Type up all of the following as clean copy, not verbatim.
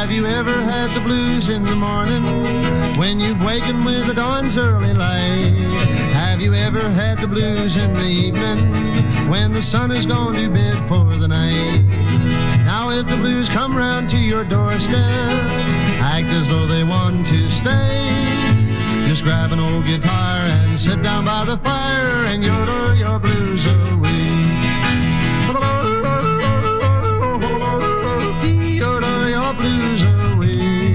Have you ever had the blues in the morning when you've wakened with the dawn's early light? Have you ever had the blues in the evening when the sun has gone to bed for the night? Now if the blues come round to your doorstep, act as though they want to stay. Just grab an old guitar and sit down by the fire and yodel your blues away. Yodel your blues away.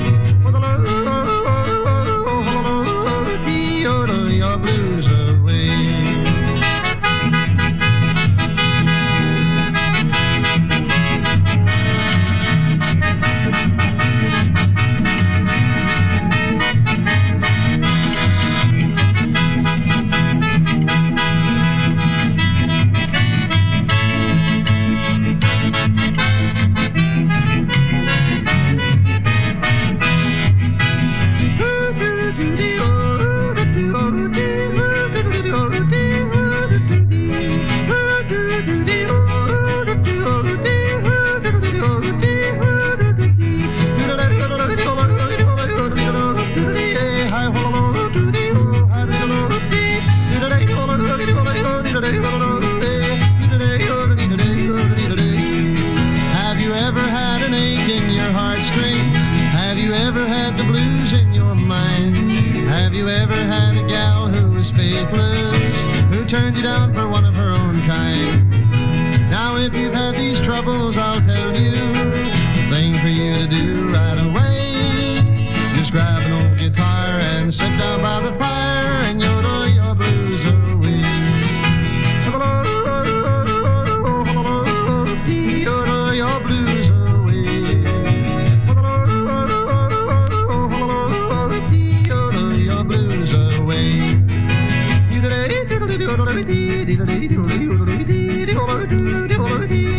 Yodel your blues away. Have you ever had an ache in your heartstring? Have you ever had the blues in your mind? Have you ever had a gal who was faithless, who turned you down for one of her own kind? Now if you've had these troubles, I'll tell you the thing for you to do right away. Just grab an old guitar and sit down by the fire and yodel your blues away. Yodel your blues away. Yodel your blues away. Yodel your blues away.